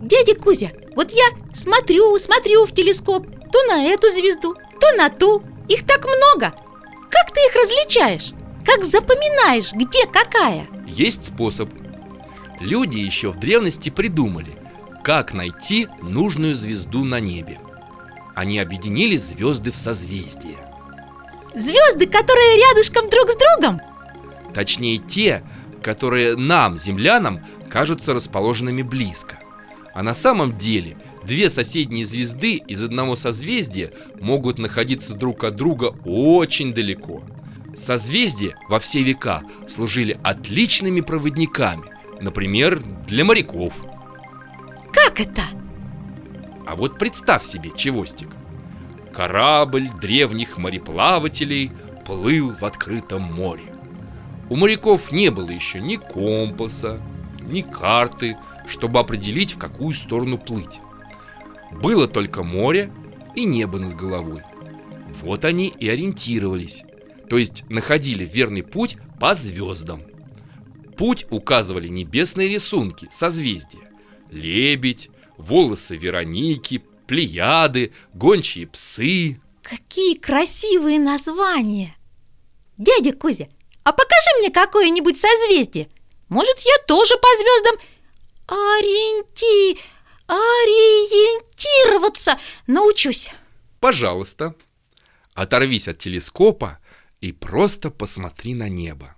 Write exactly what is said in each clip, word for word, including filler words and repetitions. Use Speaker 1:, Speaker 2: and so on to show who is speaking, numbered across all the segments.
Speaker 1: Дядя Кузя, вот я смотрю, смотрю в телескоп то на эту звезду, то на ту. Их так много. Как ты их различаешь? Как запоминаешь, где какая?
Speaker 2: Есть способ. Люди еще в древности придумали, как найти нужную звезду на небе. Они объединили звезды в созвездия.
Speaker 1: Звезды, которые рядышком друг с другом?
Speaker 2: Точнее, те, которые нам, землянам, кажутся расположенными близко. А на самом деле две соседние звезды из одного созвездия могут находиться друг от друга очень далеко. Созвездия во все века служили отличными проводниками, например, для моряков.
Speaker 1: Как это?
Speaker 2: А вот представь себе, Чевостик. Корабль древних мореплавателей плыл в открытом море. У моряков не было еще ни компаса, ни карты, чтобы определить, в какую сторону плыть. Было только море и небо над головой. Вот они и ориентировались, то есть находили верный путь по звездам. Путь указывали небесные рисунки, созвездия: лебедь, волосы Вероники, Плеяды, гончие псы.
Speaker 1: Какие красивые названия! Дядя Кузя, а покажи мне какое-нибудь созвездие. Может, я тоже по звездам ориенти... ориентироваться научусь.
Speaker 2: Пожалуйста, оторвись от телескопа и просто посмотри на небо.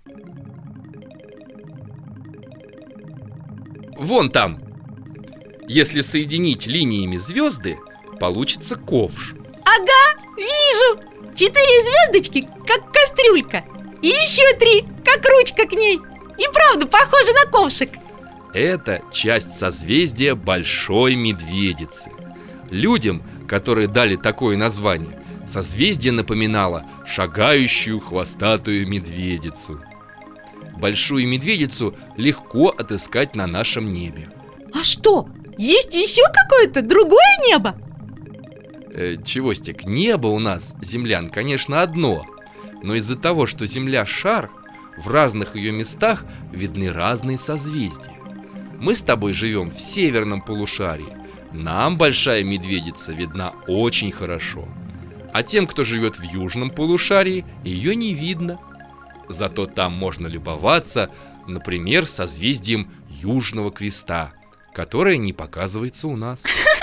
Speaker 2: Вон там. Если соединить линиями звезды, получится ковш.
Speaker 1: Ага, вижу! Четыре звездочки, как кастрюлька. И еще три, как ручка к ней. И правда похоже на ковшик.
Speaker 2: Это часть созвездия Большой Медведицы. Людям, которые дали такое название, созвездие напоминало шагающую хвостатую медведицу. Большую медведицу легко отыскать на нашем небе.
Speaker 1: А что, есть еще какое-то другое небо?
Speaker 2: э, Чевостик, небо у нас, землян, конечно, одно. Но из-за того, что Земля шар, в разных ее местах видны разные созвездия. Мы с тобой живем в северном полушарии. Нам Большая Медведица видна очень хорошо. А тем, кто живет в южном полушарии, ее не видно. Зато там можно любоваться, например, созвездием Южного Креста, которое не показывается у нас.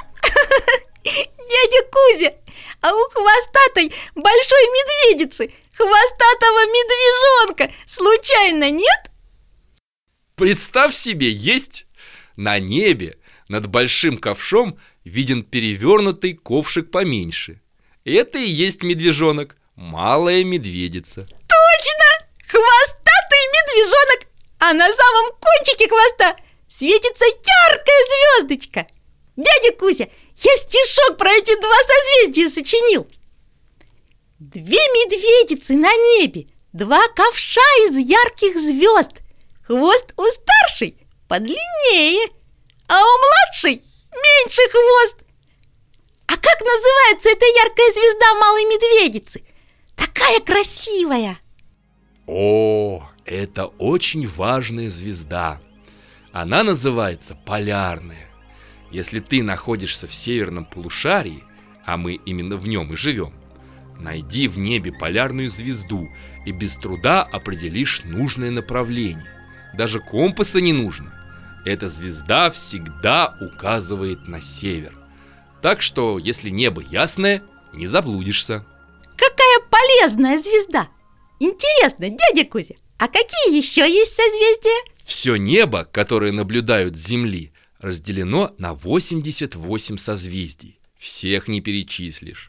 Speaker 1: Дядя Кузя, а у хвостатой Большой Медведицы хвостатого медвежонка случайно нет?
Speaker 2: Представь себе, есть! На небе над большим ковшом виден перевернутый ковшик поменьше. Это и есть медвежонок, малая медведица.
Speaker 1: Точно! Хвостатый медвежонок! А на самом кончике хвоста светится яркая звездочка. Дядя Кузя, я стишок про эти два созвездия сочинил. Две медведицы на небе, два ковша из ярких звезд. Хвост у старшей подлиннее, а у младшей меньше хвост. А как называется эта яркая звезда малой медведицы? Такая красивая.
Speaker 2: О, это очень важная звезда. Она называется полярная. Если ты находишься в северном полушарии, а мы именно в нем и живем, найди в небе полярную звезду и без труда определишь нужное направление. Даже компаса не нужно. Эта звезда всегда указывает на север. Так что, если небо ясное, не заблудишься.
Speaker 1: Какая полезная звезда! Интересно, дядя Кузя, а какие еще есть созвездия?
Speaker 2: Все небо, которое наблюдают с Земли, разделено на восемьдесят восемь созвездий. Всех не перечислишь.